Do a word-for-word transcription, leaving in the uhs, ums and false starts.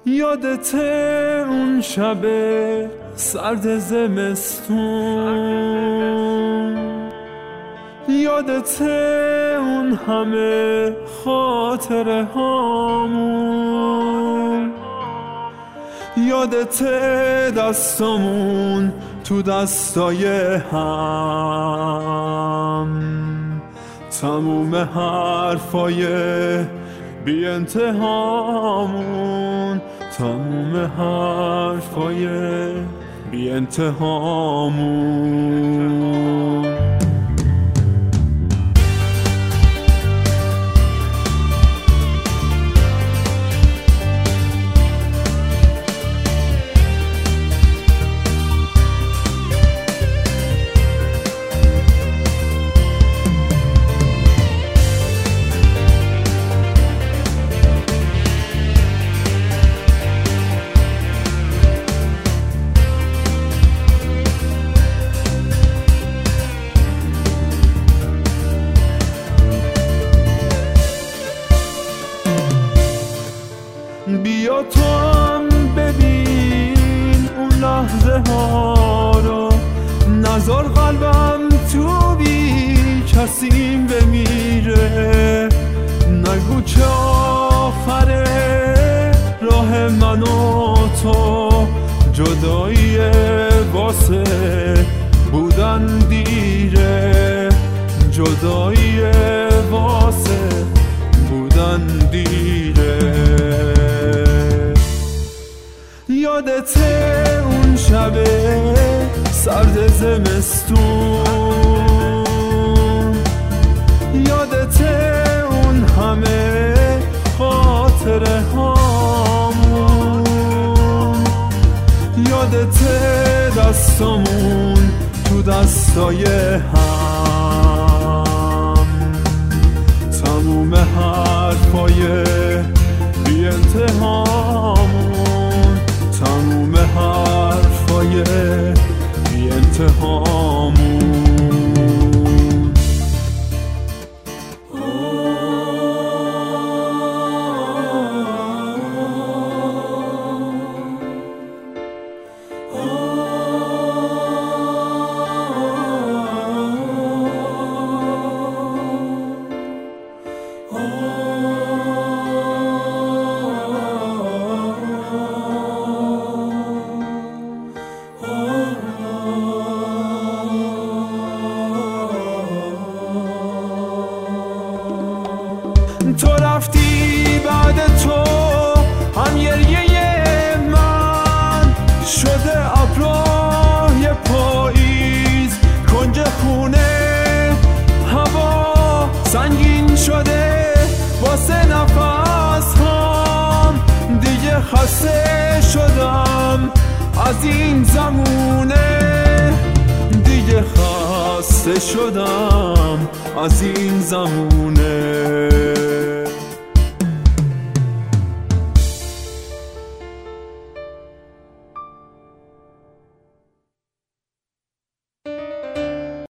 یادته اون شب سرد زمستون، یادته اون همه خاطره هامون، یادته دستامون تو دستای هم، تموم حرفای بی انتهامون، تموم حرفای بی انتهامون. بیا تو هم ببین اون لحظه ها رو، نذار قلبم تو بی کسیم بمیره، نگو چه آخره راه من و تو، جدایی واسه بودن دیره، جدایی واسه بودن دیره. یادته اون شب سرد زمستون، یادته اون همه خاطره هامون، یادته دستامون تو دستای هم، تموم حرفای بی انتهامون، تموم حرفای بی انتهامون. تو رفتی بعد تو هم گریه من شده ابرهای پاییز، کنج خونه هوا سنگین شده واسه نفس هم، دیگه خسته شدم از این زمونه، دیگه خسته شدم از این زمونه.